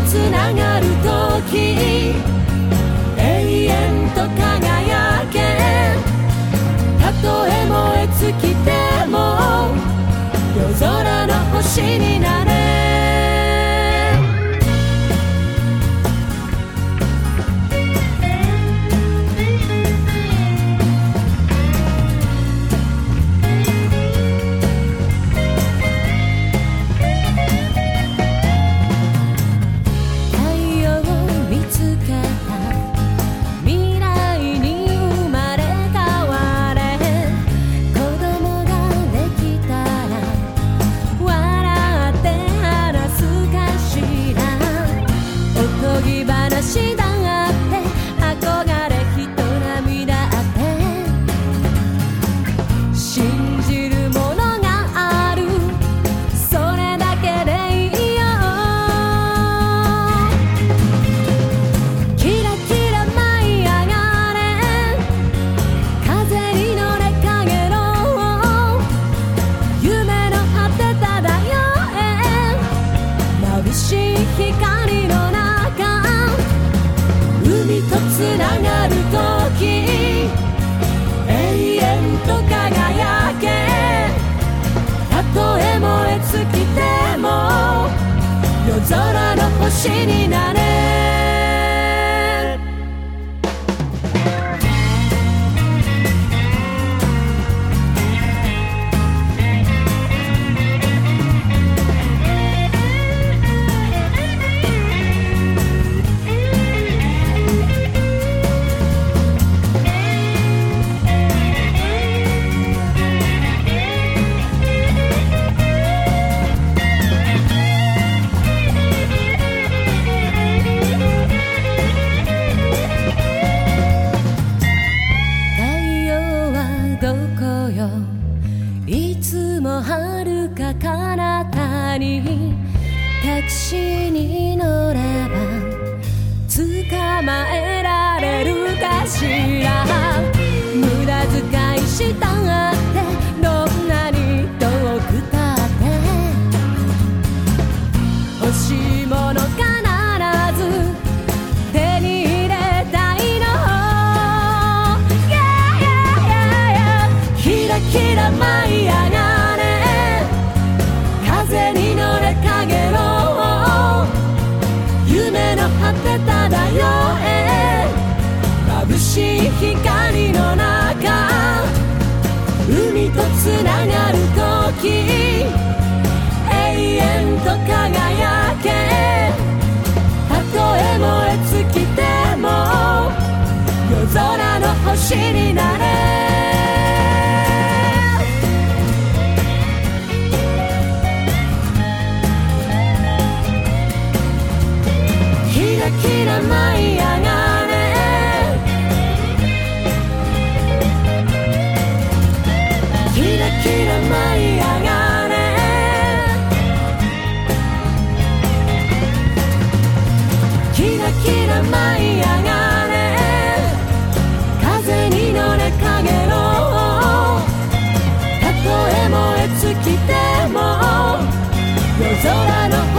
つながる時永遠と輝けたとえ燃え尽きても夜空の星になれ話だって憧れ人涙って信じるものがあるそれだけでいいよキラキラ舞い上がれ風に乗れかげろ夢の果てただよ眩しい光の中海とつながる時永遠と輝けたとえ燃え尽きても夜空の星になれいつも遥か彼方にタクシーに乗れば捕まえられるかしら無駄遣いしたってどんなに遠くたって欲しいもの必ず手に入れたいのキラキラ舞い上がれ風に乗れかげろ夢の果てただよ眩しい光の中海とつながる時永遠と輝けたとえ燃え尽きても夜空の星になれキラキラ舞い上がれキラキラ舞い上がれキラキラ舞い上がれ風に乗れかげろたとえ燃え尽きても夜空の